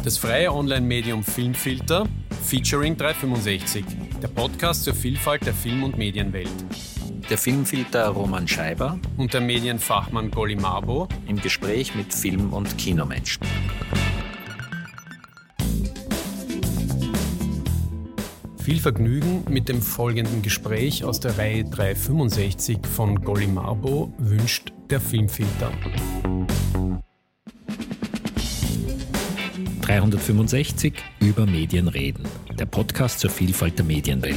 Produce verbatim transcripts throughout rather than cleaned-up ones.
Das freie Online-Medium Filmfilter, featuring dreihundertfünfundsechzig, der Podcast zur Vielfalt der Film- und Medienwelt. Der Filmfilter Roman Scheiber und der Medienfachmann Golly Mabo im Gespräch mit Film- und Kinomenschen. Viel Vergnügen mit dem folgenden Gespräch aus der Reihe dreihundertfünfundsechzig von Golly Mabo wünscht der Filmfilter. dreihundertfünfundsechzig über Medien reden, der Podcast zur Vielfalt der Medienwelt.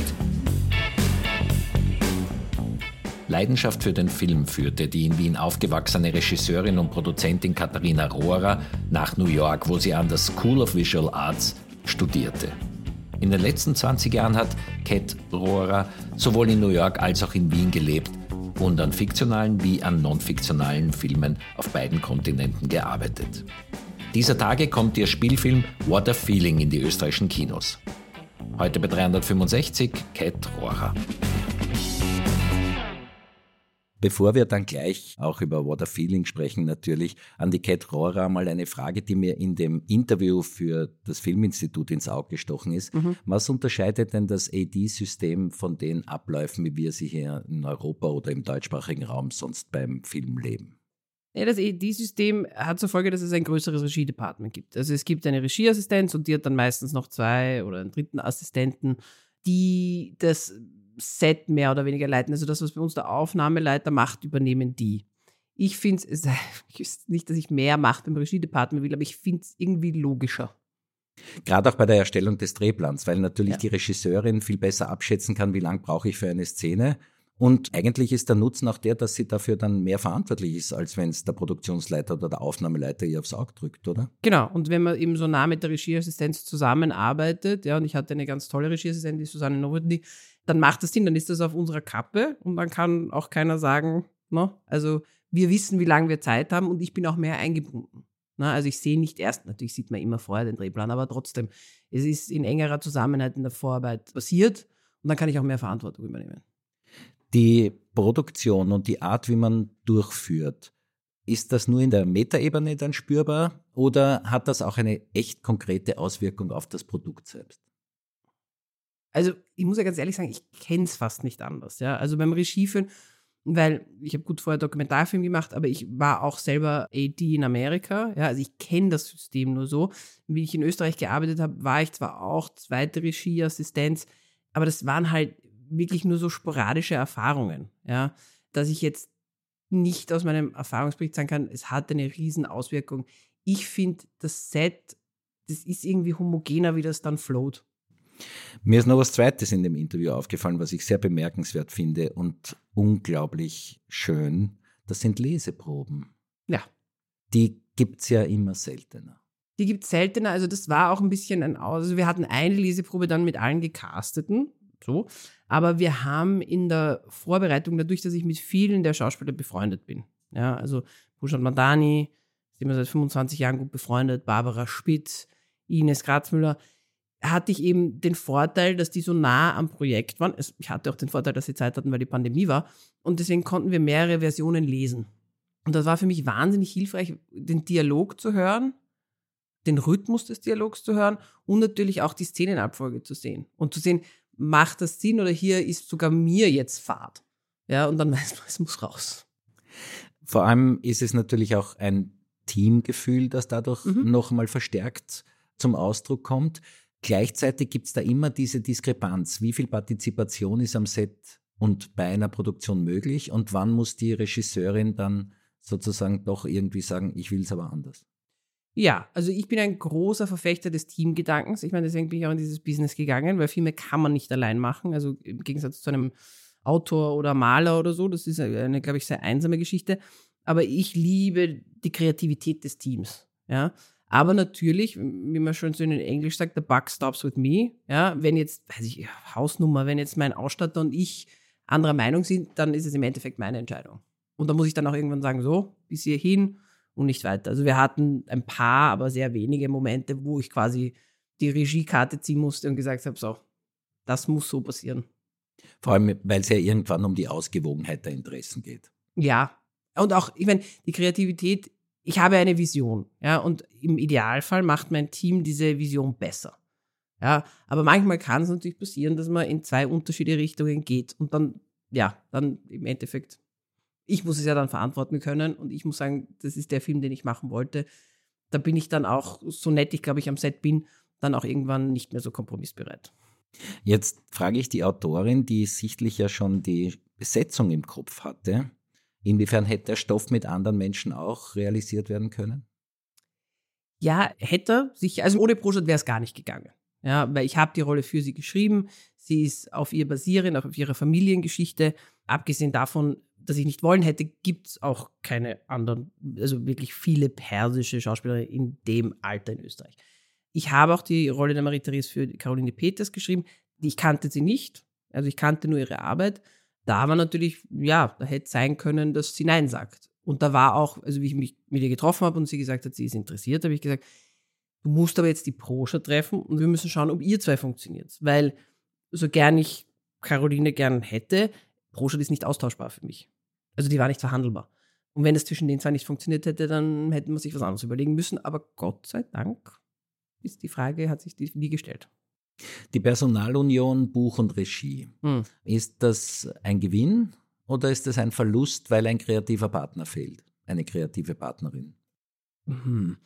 Leidenschaft für den Film führte die in Wien aufgewachsene Regisseurin und Produzentin Katharina Rohrer nach New York, wo sie an der School of Visual Arts studierte. In den letzten zwanzig Jahren hat Kat Rohrer sowohl in New York als auch in Wien gelebt und an fiktionalen wie an non-fiktionalen Filmen auf beiden Kontinenten gearbeitet. Dieser Tage kommt ihr Spielfilm What a Feeling in die österreichischen Kinos. Heute bei dreihundertfünfundsechzig Kat Rohrer. Bevor wir dann gleich auch über What a Feeling sprechen, natürlich an die Kat Rohrer mal eine Frage, die mir in dem Interview für das Filminstitut ins Auge gestochen ist. Mhm. Was unterscheidet denn das A D-System von den Abläufen, wie wir sie hier in Europa oder im deutschsprachigen Raum sonst beim Film leben? Ja, das A D-System hat zur Folge, dass es ein größeres Regiedepartment gibt. Also es gibt eine Regieassistenz und die hat dann meistens noch zwei oder einen dritten Assistenten, die das Set mehr oder weniger leiten. Also das, was bei uns der Aufnahmeleiter macht, übernehmen die. Ich finde es, ich wüsste nicht, dass ich mehr Macht im Regiedepartement will, aber ich finde es irgendwie logischer. Gerade auch bei der Erstellung des Drehplans, weil natürlich ja. die Regisseurin viel besser abschätzen kann, wie lange brauche ich für eine Szene. Und eigentlich ist der Nutzen auch der, dass sie dafür dann mehr verantwortlich ist, als wenn es der Produktionsleiter oder der Aufnahmeleiter ihr aufs Auge drückt, oder? Genau, und wenn man eben so nah mit der Regieassistenz zusammenarbeitet, ja, und ich hatte eine ganz tolle Regieassistentin, die Susanne Nowotny, dann macht das Sinn, dann ist das auf unserer Kappe und dann kann auch keiner sagen, ne? Also wir wissen, wie lange wir Zeit haben und ich bin auch mehr eingebunden. Ne? Also ich sehe nicht erst, natürlich sieht man immer vorher den Drehplan, aber trotzdem, es ist in engerer Zusammenarbeit in der Vorarbeit passiert und dann kann ich auch mehr Verantwortung übernehmen. Die Produktion und die Art, wie man durchführt, ist das nur in der Metaebene dann spürbar oder hat das auch eine echt konkrete Auswirkung auf das Produkt selbst? Also ich muss ja ganz ehrlich sagen, ich kenne es fast nicht anders. Ja? Also beim Regieführen, weil ich habe gut vorher Dokumentarfilm gemacht, aber ich war auch selber A D in Amerika. Ja? Also ich kenne das System nur so. Wie ich in Österreich gearbeitet habe, war ich zwar auch zweite Regieassistenz, aber das waren halt wirklich nur so sporadische Erfahrungen, ja, dass ich jetzt nicht aus meinem Erfahrungsbericht sagen kann, es hat eine riesen Auswirkung. Ich finde, das Set, das ist irgendwie homogener, wie das dann float. Mir ist noch was Zweites in dem Interview aufgefallen, was ich sehr bemerkenswert finde und unglaublich schön. Das sind Leseproben. Ja. Die gibt es ja immer seltener. Die gibt es seltener, also das war auch ein bisschen ein Aus. Also wir hatten eine Leseprobe dann mit allen Gecasteten, so. Aber wir haben in der Vorbereitung, dadurch, dass ich mit vielen der Schauspieler befreundet bin, ja, also Bhushan Madani, sind wir seit fünfundzwanzig Jahren gut befreundet, Barbara Spitz, Ines Kratzmüller, hatte ich eben den Vorteil, dass die so nah am Projekt waren. Ich hatte auch den Vorteil, dass sie Zeit hatten, weil die Pandemie war. Und deswegen konnten wir mehrere Versionen lesen. Und das war für mich wahnsinnig hilfreich, den Dialog zu hören, den Rhythmus des Dialogs zu hören und natürlich auch die Szenenabfolge zu sehen. Und zu sehen, macht das Sinn oder hier ist sogar mir jetzt Fahrt. Ja, und dann weiß man, es muss raus. Vor allem ist es natürlich auch ein Teamgefühl, das dadurch mhm. noch mal verstärkt zum Ausdruck kommt. Gleichzeitig gibt es da immer diese Diskrepanz. Wie viel Partizipation ist am Set und bei einer Produktion möglich und wann muss die Regisseurin dann sozusagen doch irgendwie sagen, ich will es aber anders? Ja, also ich bin ein großer Verfechter des Teamgedankens. Ich meine, deswegen bin ich auch in dieses Business gegangen, weil Filme kann man nicht allein machen. Also im Gegensatz zu einem Autor oder Maler oder so. Das ist eine, glaube ich, sehr einsame Geschichte. Aber ich liebe die Kreativität des Teams. Ja, aber natürlich, wie man schon so in Englisch sagt, the buck stops with me. Ja, wenn jetzt, weiß ich, Hausnummer, wenn jetzt mein Ausstatter und ich anderer Meinung sind, dann ist es im Endeffekt meine Entscheidung. Und da muss ich dann auch irgendwann sagen, so, bis hierhin und nicht weiter. Also wir hatten ein paar, aber sehr wenige Momente, wo ich quasi die Regiekarte ziehen musste und gesagt habe, so, das muss so passieren. Vor allem, weil es ja irgendwann um die Ausgewogenheit der Interessen geht. Ja, und auch, ich meine, die Kreativität ich habe eine Vision, ja, und im Idealfall macht mein Team diese Vision besser. Ja, aber manchmal kann es natürlich passieren, dass man in zwei unterschiedliche Richtungen geht und dann, ja, dann im Endeffekt, ich muss es ja dann verantworten können und ich muss sagen, das ist der Film, den ich machen wollte. Da bin ich dann auch, so nett ich glaube ich am Set bin, dann auch irgendwann nicht mehr so kompromissbereit. Jetzt frage ich die Autorin, die sichtlich ja schon die Besetzung im Kopf hatte. Inwiefern hätte der Stoff mit anderen Menschen auch realisiert werden können? Ja, hätte sicher. Also ohne Proschat wäre es gar nicht gegangen. Ja, weil ich habe die Rolle für sie geschrieben. Sie ist auf ihr basierend, auf ihrer Familiengeschichte. Abgesehen davon, dass ich nicht wollen hätte, gibt es auch keine anderen, also wirklich viele persische Schauspieler in dem Alter in Österreich. Ich habe auch die Rolle der Marie-Therese für Caroline Peters geschrieben. Ich kannte sie nicht. Also ich kannte nur ihre Arbeit. Da war natürlich, ja, da hätte sein können, dass sie Nein sagt. Und da war auch, also wie ich mich mit ihr getroffen habe und sie gesagt hat, sie ist interessiert, habe ich gesagt, du musst aber jetzt die Proschat treffen und wir müssen schauen, ob ihr zwei funktioniert. Weil so gern ich Caroline gern hätte, Proschat ist nicht austauschbar für mich. Also die war nicht verhandelbar. Und wenn es zwischen den zwei nicht funktioniert hätte, dann hätten wir sich was anderes überlegen müssen. Aber Gott sei Dank ist die Frage, hat sich die nie gestellt. Die Personalunion Buch und Regie, hm. ist das ein Gewinn oder ist das ein Verlust, weil ein kreativer Partner fehlt, eine kreative Partnerin? Hm.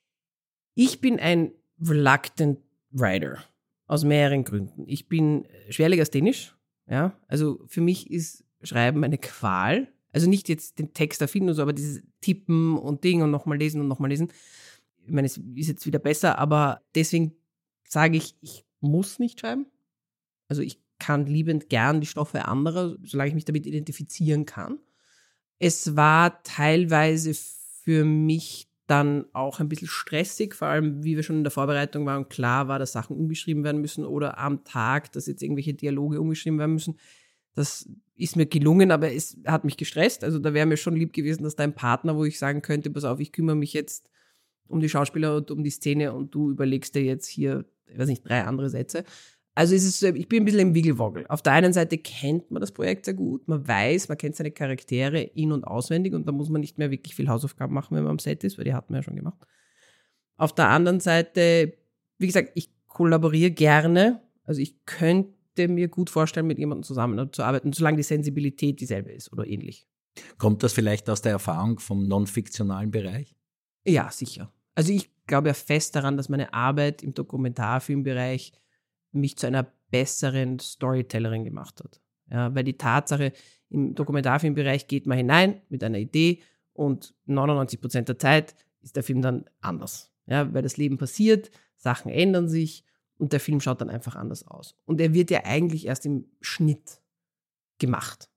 Ich bin ein reluctant writer, aus mehreren Gründen. Ich bin schwerlegasthenisch, ja, also für mich ist Schreiben eine Qual, also nicht jetzt den Text erfinden und so, aber dieses Tippen und Ding und nochmal lesen und nochmal lesen. Ich meine, es ist jetzt wieder besser, aber deswegen sage ich, ich muss nicht schreiben. Also ich kann liebend gern die Stoffe anderer, solange ich mich damit identifizieren kann. Es war teilweise für mich dann auch ein bisschen stressig, vor allem wie wir schon in der Vorbereitung waren und klar war, dass Sachen umgeschrieben werden müssen oder am Tag, dass jetzt irgendwelche Dialoge umgeschrieben werden müssen. Das ist mir gelungen, aber es hat mich gestresst. Also da wäre mir schon lieb gewesen, dass da ein Partner, wo ich sagen könnte, pass auf, ich kümmere mich jetzt um die Schauspieler und um die Szene und du überlegst dir jetzt hier, ich weiß nicht, drei andere Sätze. Also es ist, ich bin ein bisschen im Wiggelwoggel. Auf der einen Seite kennt man das Projekt sehr gut, man weiß, man kennt seine Charaktere in- und auswendig und da muss man nicht mehr wirklich viel Hausaufgaben machen, wenn man am Set ist, weil die hat man ja schon gemacht. Auf der anderen Seite, wie gesagt, ich kollaboriere gerne, also ich könnte mir gut vorstellen, mit jemandem zusammenzuarbeiten, solange die Sensibilität dieselbe ist oder ähnlich. Kommt das vielleicht aus der Erfahrung vom non-fiktionalen Bereich? Ja, sicher. Also ich glaube ja fest daran, dass meine Arbeit im Dokumentarfilmbereich mich zu einer besseren Storytellerin gemacht hat. Ja, weil die Tatsache, im Dokumentarfilmbereich geht man hinein mit einer Idee und neunundneunzig Prozent der Zeit ist der Film dann anders. Ja, weil das Leben passiert, Sachen ändern sich und der Film schaut dann einfach anders aus. Und er wird ja eigentlich erst im Schnitt gemacht.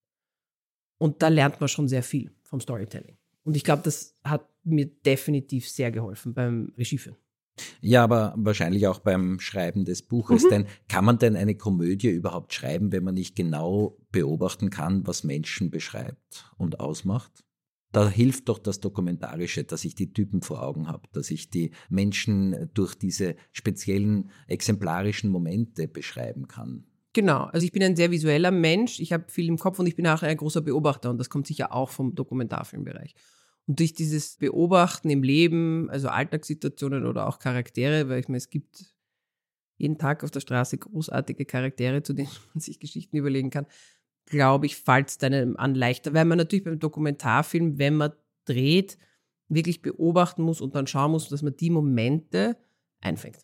Und da lernt man schon sehr viel vom Storytelling. Und ich glaube, das hat mir definitiv sehr geholfen beim Regieführen. Ja, aber wahrscheinlich auch beim Schreiben des Buches. Mhm. Denn kann man denn eine Komödie überhaupt schreiben, wenn man nicht genau beobachten kann, was Menschen beschreibt und ausmacht? Da hilft doch das Dokumentarische, dass ich die Typen vor Augen habe, dass ich die Menschen durch diese speziellen exemplarischen Momente beschreiben kann. Genau, also ich bin ein sehr visueller Mensch, ich habe viel im Kopf und ich bin auch ein großer Beobachter und das kommt sicher auch vom Dokumentarfilmbereich. Und durch dieses Beobachten im Leben, also Alltagssituationen oder auch Charaktere, weil ich meine, es gibt jeden Tag auf der Straße großartige Charaktere, zu denen man sich Geschichten überlegen kann, glaube ich, fällt es einem an leichter, weil man natürlich beim Dokumentarfilm, wenn man dreht, wirklich beobachten muss und dann schauen muss, dass man die Momente einfängt.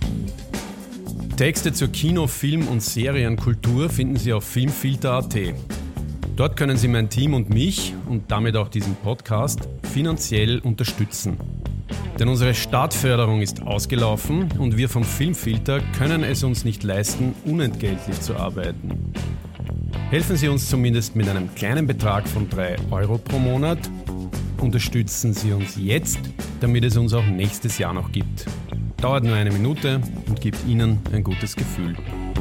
Texte zur Kino-, Film- und Serienkultur finden Sie auf filmfilter punkt at. Dort können Sie mein Team und mich und damit auch diesen Podcast finanziell unterstützen. Denn unsere Startförderung ist ausgelaufen und wir vom Filmfilter können es uns nicht leisten, unentgeltlich zu arbeiten. Helfen Sie uns zumindest mit einem kleinen Betrag von drei Euro pro Monat. Unterstützen Sie uns jetzt, damit es uns auch nächstes Jahr noch gibt. Dauert nur eine Minute und gibt Ihnen ein gutes Gefühl.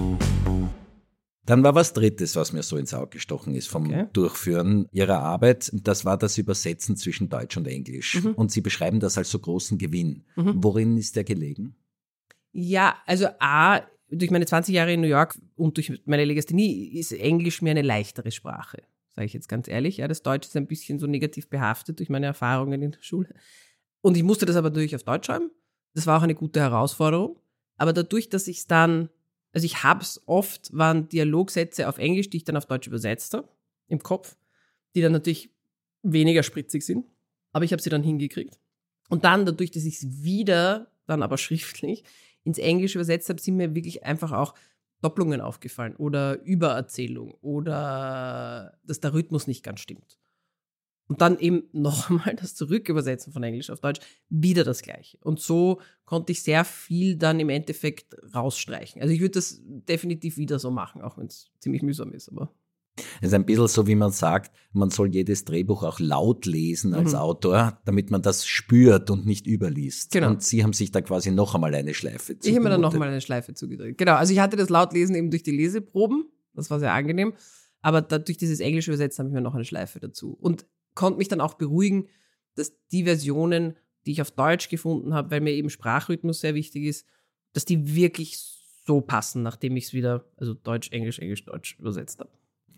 Dann war was Drittes, was mir so ins Auge gestochen ist vom okay. Durchführen Ihrer Arbeit. Das war das Übersetzen zwischen Deutsch und Englisch. Mhm. Und Sie beschreiben das als so großen Gewinn. Mhm. Worin ist der gelegen? Ja, also A, durch meine zwanzig Jahre in New York und durch meine Legasthenie ist Englisch mir eine leichtere Sprache. sage ich jetzt ganz ehrlich. Ja, das Deutsch ist ein bisschen so negativ behaftet durch meine Erfahrungen in der Schule. Und ich musste das aber natürlich auf Deutsch schreiben. Das war auch eine gute Herausforderung. Aber dadurch, dass ich es dann, also ich habe es oft, waren Dialogsätze auf Englisch, die ich dann auf Deutsch übersetzt habe, im Kopf, die dann natürlich weniger spritzig sind. Aber ich habe sie dann hingekriegt. Und dann, dadurch, dass ich es wieder, dann aber schriftlich, ins Englische übersetzt habe, sind mir wirklich einfach auch Doppelungen aufgefallen oder Übererzählung oder dass der Rhythmus nicht ganz stimmt. Und dann eben noch einmal das Zurückübersetzen von Englisch auf Deutsch, wieder das Gleiche. Und so konnte ich sehr viel dann im Endeffekt rausstreichen. Also ich würde das definitiv wieder so machen, auch wenn es ziemlich mühsam ist, aber... Es ist ein bisschen so, wie man sagt, man soll jedes Drehbuch auch laut lesen als mhm. Autor, damit man das spürt und nicht überliest. Genau. Und Sie haben sich da quasi noch einmal eine Schleife zugemutet. Ich habe mir dann noch einmal eine Schleife zugedreht. Genau, also ich hatte das Lautlesen eben durch die Leseproben, das war sehr angenehm, aber da, durch dieses Englische Übersetzen habe ich mir noch eine Schleife dazu. Und konnte mich dann auch beruhigen, dass die Versionen, die ich auf Deutsch gefunden habe, weil mir eben Sprachrhythmus sehr wichtig ist, dass die wirklich so passen, nachdem ich es wieder, also Deutsch, Englisch, Englisch, Deutsch übersetzt habe.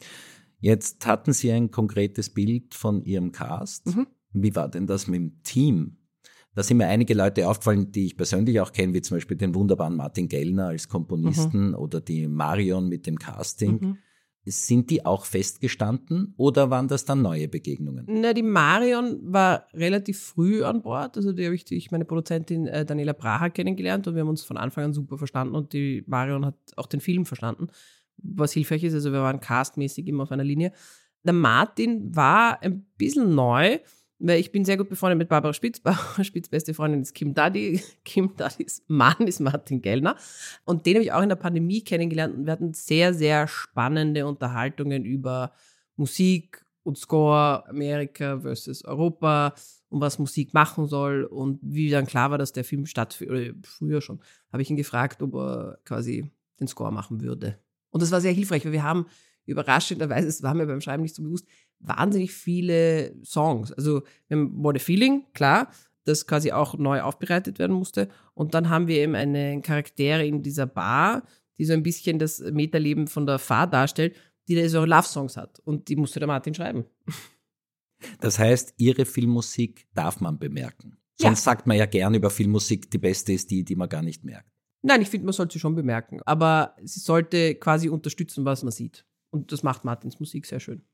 Jetzt hatten Sie ein konkretes Bild von Ihrem Cast. Mhm. Wie war denn das mit dem Team? Da sind mir einige Leute aufgefallen, die ich persönlich auch kenne, wie zum Beispiel den wunderbaren Martin Gellner als Komponisten mhm. oder die Marion mit dem Casting. Mhm. Sind die auch festgestanden oder waren das dann neue Begegnungen? Na, die Marion war relativ früh an Bord. Also die habe ich durch meine Produzentin äh, Daniela Bracher kennengelernt und wir haben uns von Anfang an super verstanden und die Marion hat auch den Film verstanden, was hilfreich ist. Also wir waren castmäßig immer auf einer Linie. Der Martin war ein bisschen neu, weil ich bin sehr gut befreundet mit Barbara Spitz. Barbara Spitz' beste Freundin ist Kim Daddy. Kim Daddys Mann ist Martin Gellner. Und den habe ich auch in der Pandemie kennengelernt. Und wir hatten sehr, sehr spannende Unterhaltungen über Musik und Score, Amerika versus Europa und was Musik machen soll. Und wie dann klar war, dass der Film stattfindet, oder früher schon, habe ich ihn gefragt, ob er quasi den Score machen würde. Und das war sehr hilfreich, weil wir haben überraschenderweise, es war mir beim Schreiben nicht so bewusst, wahnsinnig viele Songs. Also wir haben What a Feeling, klar, das quasi auch neu aufbereitet werden musste. Und dann haben wir eben eine Charaktere in dieser Bar, die so ein bisschen das Metaleben von der Fahrt darstellt, die da so Love-Songs hat. Und die musste der Martin schreiben. Das heißt, Ihre Filmmusik darf man bemerken. Sonst ja. sagt man ja gern über Filmmusik, die beste ist die, die man gar nicht merkt. Nein, ich finde, man sollte sie schon bemerken. Aber sie sollte quasi unterstützen, was man sieht. Und das macht Martins Musik sehr schön.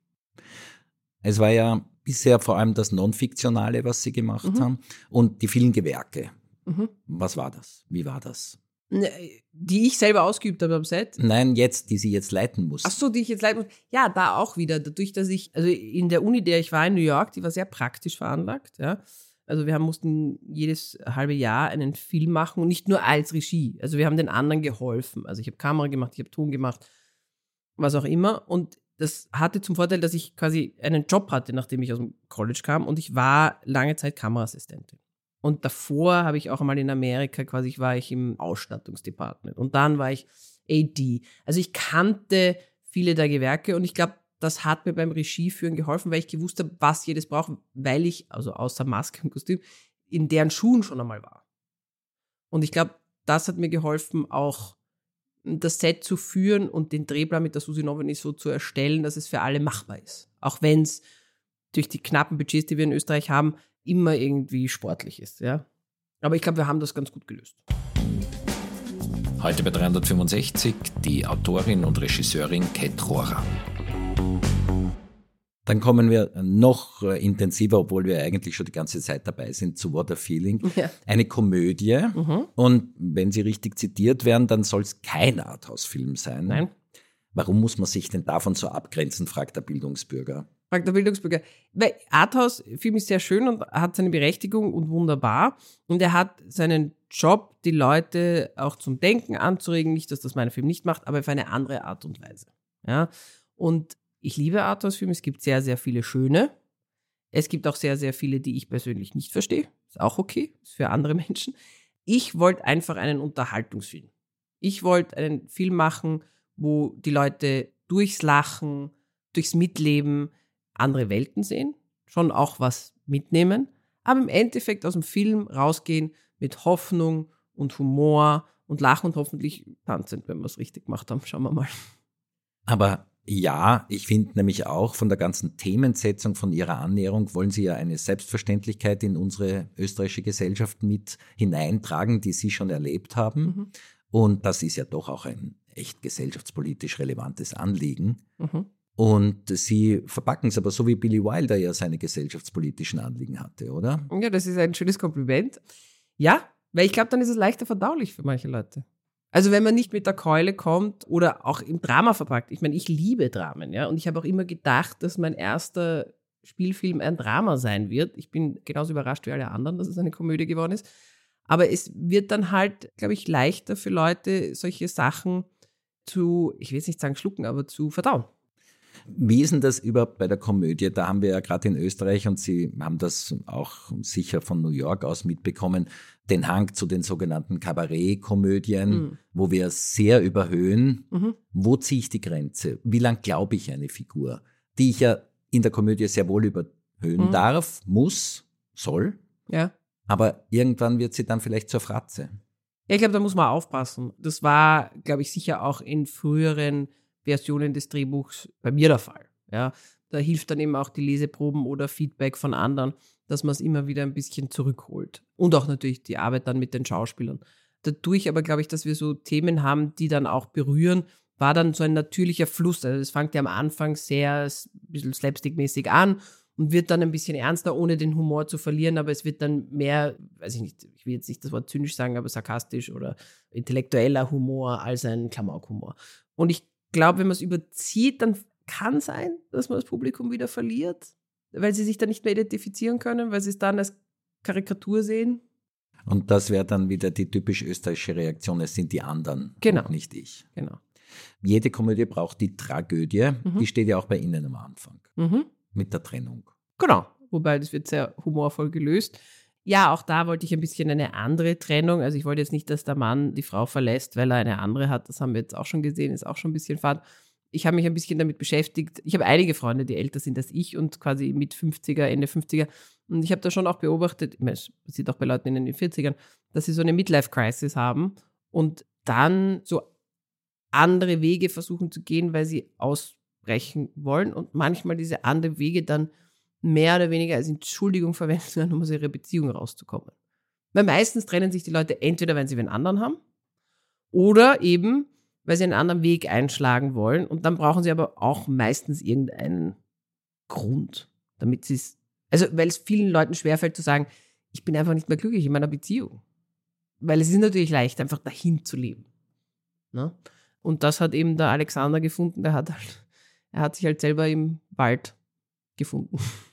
Es war ja bisher vor allem das Non-Fiktionale, was Sie gemacht mhm. haben. Und die vielen Gewerke. Mhm. Was war das? Wie war das? Die ich selber ausgeübt habe am Set? Nein, jetzt, die Sie jetzt leiten mussten. Ach so, die ich jetzt leiten muss. Ja, da auch wieder. Dadurch, dass ich, also in der Uni, der ich war in New York, die war sehr praktisch veranlagt, ja. Also wir haben, mussten jedes halbe Jahr einen Film machen und nicht nur als Regie. Also wir haben den anderen geholfen. Also ich habe Kamera gemacht, ich habe Ton gemacht, was auch immer. Und das hatte zum Vorteil, dass ich quasi einen Job hatte, nachdem ich aus dem College kam. Und ich war lange Zeit Kameraassistentin. Und davor habe ich auch einmal in Amerika quasi, war ich im Ausstattungsdepartment. Und dann war ich A D. Also ich kannte viele der Gewerke und ich glaube, das hat mir beim Regieführen geholfen, weil ich gewusst habe, was jedes braucht, weil ich, also außer Maske und Kostüm, in deren Schuhen schon einmal war. Und ich glaube, das hat mir geholfen, auch das Set zu führen und den Drehplan mit der Susi Nowotny so zu erstellen, dass es für alle machbar ist. Auch wenn es durch die knappen Budgets, die wir in Österreich haben, immer irgendwie sportlich ist. Ja? Aber ich glaube, wir haben das ganz gut gelöst. Heute bei dreihundertfünfundsechzig die Autorin und Regisseurin Cat Rohrer. Dann kommen wir noch intensiver, obwohl wir eigentlich schon die ganze Zeit dabei sind, zu What a Feeling. Ja. Eine Komödie. Mhm. Und wenn sie richtig zitiert werden, dann soll es kein Arthouse-Film sein. Nein. Warum muss man sich denn davon so abgrenzen, fragt der Bildungsbürger. Fragt der Bildungsbürger. Weil Arthouse-Film ist sehr schön und hat seine Berechtigung und wunderbar. Und er hat seinen Job, die Leute auch zum Denken anzuregen. Nicht, dass das mein Film nicht macht, aber auf eine andere Art und Weise. Ja. Und ich liebe Arthouse-Filme. Es gibt sehr, sehr viele schöne. Es gibt auch sehr, sehr viele, die ich persönlich nicht verstehe. Ist auch okay. Ist für andere Menschen. Ich wollte einfach einen Unterhaltungsfilm. Ich wollte einen Film machen, wo die Leute durchs Lachen, durchs Mitleben andere Welten sehen, schon auch was mitnehmen, aber im Endeffekt aus dem Film rausgehen mit Hoffnung und Humor und Lachen und hoffentlich tanzend, wenn wir es richtig gemacht haben. Schauen wir mal. Aber Ja, ich finde nämlich auch von der ganzen Themensetzung, von Ihrer Annäherung wollen Sie ja eine Selbstverständlichkeit in unsere österreichische Gesellschaft mit hineintragen, die Sie schon erlebt haben. Mhm. Und das ist ja doch auch ein echt gesellschaftspolitisch relevantes Anliegen. Mhm. Und Sie verpacken es aber so, wie Billy Wilder ja seine gesellschaftspolitischen Anliegen hatte, oder? Ja, das ist ein schönes Kompliment. Ja, weil ich glaube, dann ist es leichter verdaulich für manche Leute. Also wenn man nicht mit der Keule kommt oder auch im Drama verpackt. Ich meine, ich liebe Dramen, ja, und ich habe auch immer gedacht, dass mein erster Spielfilm ein Drama sein wird. Ich bin genauso überrascht wie alle anderen, dass es eine Komödie geworden ist. Aber es wird dann halt, glaube ich, leichter für Leute, solche Sachen zu, ich will jetzt nicht sagen schlucken, aber zu verdauen. Wie ist denn das überhaupt bei der Komödie? Da haben wir ja gerade in Österreich, und Sie haben das auch sicher von New York aus mitbekommen, den Hang zu den sogenannten Kabarett-Komödien, mhm. wo wir sehr überhöhen. Mhm. Wo ziehe ich die Grenze? Wie lang glaube ich eine Figur, die ich ja in der Komödie sehr wohl überhöhen mhm. darf, muss, soll, ja. aber irgendwann wird sie dann vielleicht zur Fratze. Ja, ich glaube, da muss man aufpassen. Das war, glaube ich, sicher auch in früheren Versionen des Drehbuchs bei mir der Fall. Ja, da hilft dann eben auch die Leseproben oder Feedback von anderen, dass man es immer wieder ein bisschen zurückholt. Und auch natürlich die Arbeit dann mit den Schauspielern. Dadurch aber, glaube ich, dass wir so Themen haben, die dann auch berühren, war dann so ein natürlicher Fluss. Also es fängt ja am Anfang sehr ein bisschen slapstick-mäßig an und wird dann ein bisschen ernster, ohne den Humor zu verlieren, aber es wird dann mehr, weiß ich nicht, ich will jetzt nicht das Wort zynisch sagen, aber sarkastisch oder intellektueller Humor als ein Klamaukhumor. Und ich glaube, wenn man es überzieht, dann kann sein, dass man das Publikum wieder verliert, weil sie sich dann nicht mehr identifizieren können, weil sie es dann als Karikatur sehen. Und das wäre dann wieder die typisch österreichische Reaktion, es sind die anderen, genau. und nicht ich. Genau. Jede Komödie braucht die Tragödie, mhm. die steht ja auch bei Ihnen am Anfang, mhm. mit der Trennung. Genau, wobei das wird sehr humorvoll gelöst. Ja, auch da wollte ich ein bisschen eine andere Trennung. Also ich wollte jetzt nicht, dass der Mann die Frau verlässt, weil er eine andere hat. Das haben wir jetzt auch schon gesehen, ist auch schon ein bisschen fad. Ich habe mich ein bisschen damit beschäftigt. Ich habe einige Freunde, die älter sind als ich und quasi mit fünfziger, Ende fünfziger. Und ich habe da schon auch beobachtet, ich meine, es passiert auch bei Leuten in den vierzigern, dass sie so eine Midlife-Crisis haben und dann so andere Wege versuchen zu gehen, weil sie ausbrechen wollen und manchmal diese anderen Wege dann mehr oder weniger als Entschuldigung verwendet werden, um aus ihrer Beziehung rauszukommen. Weil meistens trennen sich die Leute entweder, wenn sie wen anderen haben oder eben, weil sie einen anderen Weg einschlagen wollen und dann brauchen sie aber auch meistens irgendeinen Grund, damit sie es, also weil es vielen Leuten schwerfällt zu sagen, ich bin einfach nicht mehr glücklich in meiner Beziehung. Weil es ist natürlich leicht, einfach dahin zu leben. Ne? Und das hat eben der Alexander gefunden, der hat halt, er hat sich halt selber im Wald gefunden.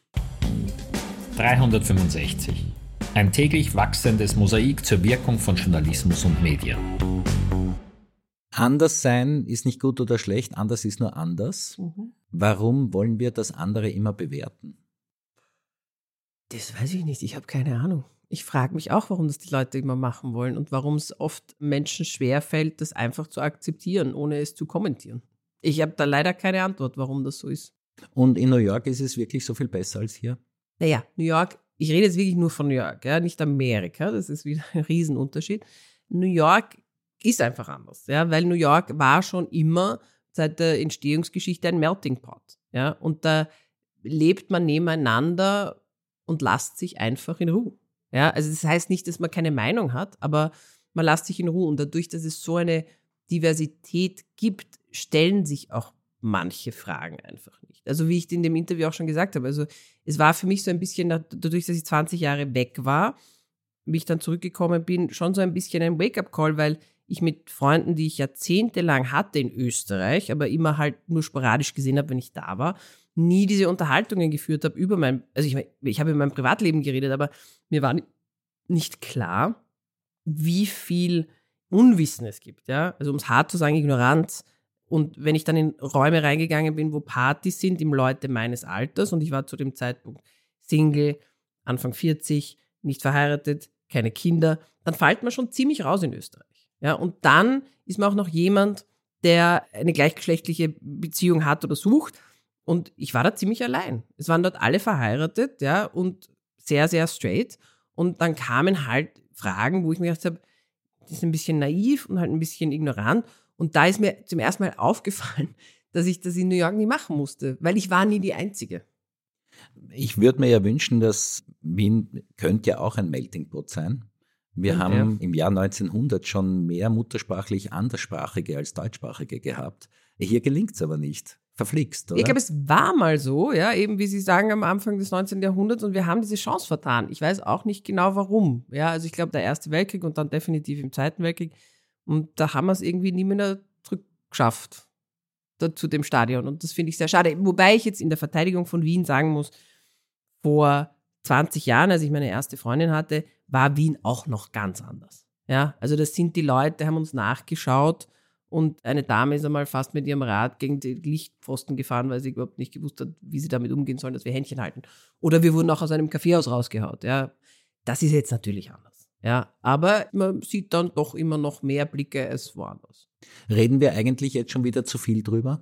dreihundertfünfundsechzig. Ein täglich wachsendes Mosaik zur Wirkung von Journalismus und Medien. Anders sein ist nicht gut oder schlecht, anders ist nur anders. Mhm. Warum wollen wir das andere immer bewerten? Das weiß ich nicht, ich habe keine Ahnung. Ich frage mich auch, warum das die Leute immer machen wollen und warum es oft Menschen schwerfällt, das einfach zu akzeptieren, ohne es zu kommentieren. Ich habe da leider keine Antwort, warum das so ist. Und in New York ist es wirklich so viel besser als hier? Naja, New York, ich rede jetzt wirklich nur von New York, ja, nicht Amerika, das ist wieder ein Riesenunterschied. New York ist einfach anders, ja, weil New York war schon immer seit der Entstehungsgeschichte ein Melting Pot, ja, und da lebt man nebeneinander und lässt sich einfach in Ruhe. Ja, also das heißt nicht, dass man keine Meinung hat, aber man lässt sich in Ruhe und dadurch, dass es so eine Diversität gibt, stellen sich auch manche Fragen einfach nicht. Also wie ich in dem Interview auch schon gesagt habe, also es war für mich so ein bisschen, dadurch, dass ich zwanzig Jahre weg war, wie ich dann zurückgekommen bin, schon so ein bisschen ein Wake-up-Call, weil ich mit Freunden, die ich jahrzehntelang hatte in Österreich, aber immer halt nur sporadisch gesehen habe, wenn ich da war, nie diese Unterhaltungen geführt habe über mein, also ich, ich habe in meinem Privatleben geredet, aber mir war nicht klar, wie viel Unwissen es gibt, ja, also um es hart zu sagen, Ignoranz. Und wenn ich dann in Räume reingegangen bin, wo Partys sind, im Leute meines Alters, und ich war zu dem Zeitpunkt Single, Anfang vierzig, nicht verheiratet, keine Kinder, dann fällt man schon ziemlich raus in Österreich. Ja, und dann ist man auch noch jemand, der eine gleichgeschlechtliche Beziehung hat oder sucht. Und ich war da ziemlich allein. Es waren dort alle verheiratet, ja, und sehr, sehr straight. Und dann kamen halt Fragen, wo ich mir gedacht habe, das ist ein bisschen naiv und halt ein bisschen ignorant. Und da ist mir zum ersten Mal aufgefallen, dass ich das in New York nie machen musste, weil ich war nie die Einzige. Ich würde mir ja wünschen, dass Wien könnte ja auch ein Melting Pot sein. Wir Ja. haben im Jahr neunzehnhundert schon mehr muttersprachlich Anderssprachige als Deutschsprachige gehabt. Hier gelingt es aber nicht. Verflixt, oder? Ich glaube, es war mal so, ja, eben wie Sie sagen, am Anfang des neunzehnten. Jahrhunderts und wir haben diese Chance vertan. Ich weiß auch nicht genau, warum. Ja, also ich glaube, der Erste Weltkrieg und dann definitiv im Zweiten Weltkrieg. Und da haben wir es irgendwie nie mehr zurückgeschafft da, zu dem Stadion. Und das finde ich sehr schade. Wobei ich jetzt in der Verteidigung von Wien sagen muss, vor zwanzig Jahren, als ich meine erste Freundin hatte, war Wien auch noch ganz anders. Ja, also das sind die Leute, haben uns nachgeschaut. Und eine Dame ist einmal fast mit ihrem Rad gegen die Lichtpfosten gefahren, weil sie überhaupt nicht gewusst hat, wie sie damit umgehen sollen, dass wir Händchen halten. Oder wir wurden auch aus einem Kaffeehaus rausgehaut. Ja. Das ist jetzt natürlich anders. Ja. Aber man sieht dann doch immer noch mehr Blicke als woanders. Reden wir eigentlich jetzt schon wieder zu viel drüber?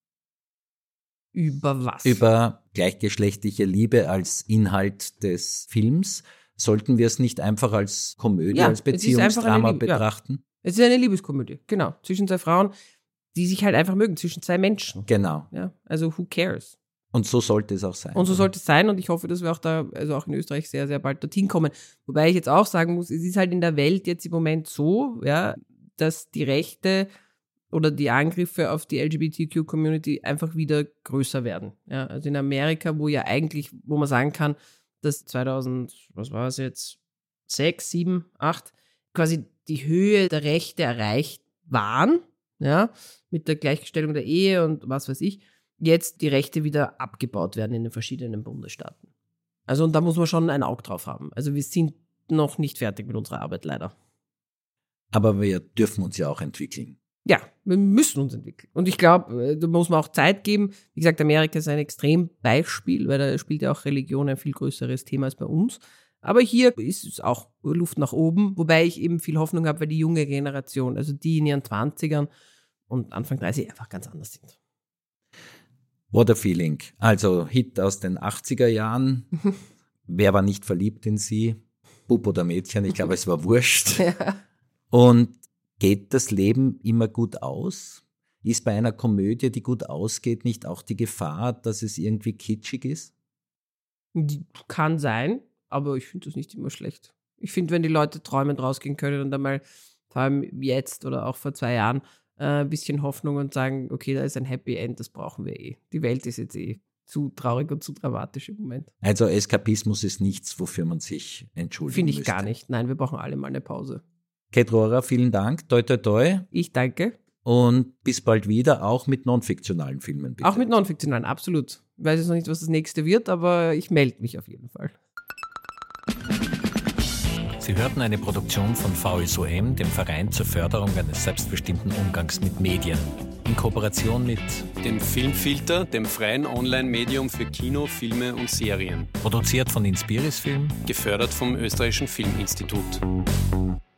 Über was? Über gleichgeschlechtliche Liebe als Inhalt des Films. Sollten wir es nicht einfach als Komödie, Ja, als es ist einfach eine Beziehungsdrama Liebe, ja. betrachten? Es ist eine Liebeskomödie, genau. Zwischen zwei Frauen, die sich halt einfach mögen, zwischen zwei Menschen. Genau. Ja. Also who cares? Und so sollte es auch sein. Und so sollte es sein und ich hoffe, dass wir auch da, also auch in Österreich sehr, sehr bald dorthin kommen. Wobei ich jetzt auch sagen muss, es ist halt in der Welt jetzt im Moment so, ja, dass die Rechte oder die Angriffe auf die L G B T Q-Community einfach wieder größer werden. Ja, also in Amerika, wo ja eigentlich, wo man sagen kann, dass zweitausend, was war es jetzt, sechs, sieben, acht, quasi die Höhe der Rechte erreicht waren, ja, mit der Gleichstellung der Ehe und was weiß ich, jetzt die Rechte wieder abgebaut werden in den verschiedenen Bundesstaaten. Also und da muss man schon ein Auge drauf haben. Also wir sind noch nicht fertig mit unserer Arbeit, leider. Aber wir dürfen uns ja auch entwickeln. Ja, wir müssen uns entwickeln. Und ich glaube, da muss man auch Zeit geben. Wie gesagt, Amerika ist ein Extrembeispiel, weil da spielt ja auch Religion ein viel größeres Thema als bei uns. Aber hier ist es auch Luft nach oben, wobei ich eben viel Hoffnung habe, weil die junge Generation, also die in ihren zwanzigern und Anfang dreißig einfach ganz anders sind. What a Feeling. Also Hit aus den achtziger Jahren. Wer war nicht verliebt in sie? Bub oder Mädchen? Ich glaube, es war wurscht. Ja. Und geht das Leben immer gut aus? Ist bei einer Komödie, die gut ausgeht, nicht auch die Gefahr, dass es irgendwie kitschig ist? Die kann sein, aber ich finde das nicht immer schlecht. Ich finde, wenn die Leute träumend rausgehen können und einmal, vor allem jetzt oder auch vor zwei Jahren, äh, ein bisschen Hoffnung und sagen, okay, da ist ein Happy End, das brauchen wir eh. Die Welt ist jetzt eh zu traurig und zu dramatisch im Moment. Also Eskapismus ist nichts, wofür man sich entschuldigen Finde ich müsste. gar nicht. Nein, wir brauchen alle mal eine Pause. Kate Rohrer, vielen Dank. Toi, toi, toi. Ich danke. Und bis bald wieder, auch mit non-fiktionalen Filmen, bitte. Auch mit non-fiktionalen, absolut. Ich weiß jetzt noch nicht, was das nächste wird, aber ich melde mich auf jeden Fall. Sie hörten eine Produktion von V S O M, dem Verein zur Förderung eines selbstbestimmten Umgangs mit Medien, in Kooperation mit Dem Filmfilter, dem freien Online-Medium für Kino, Filme und Serien. produziert von Inspiris Film Gefördert vom Österreichischen Filminstitut.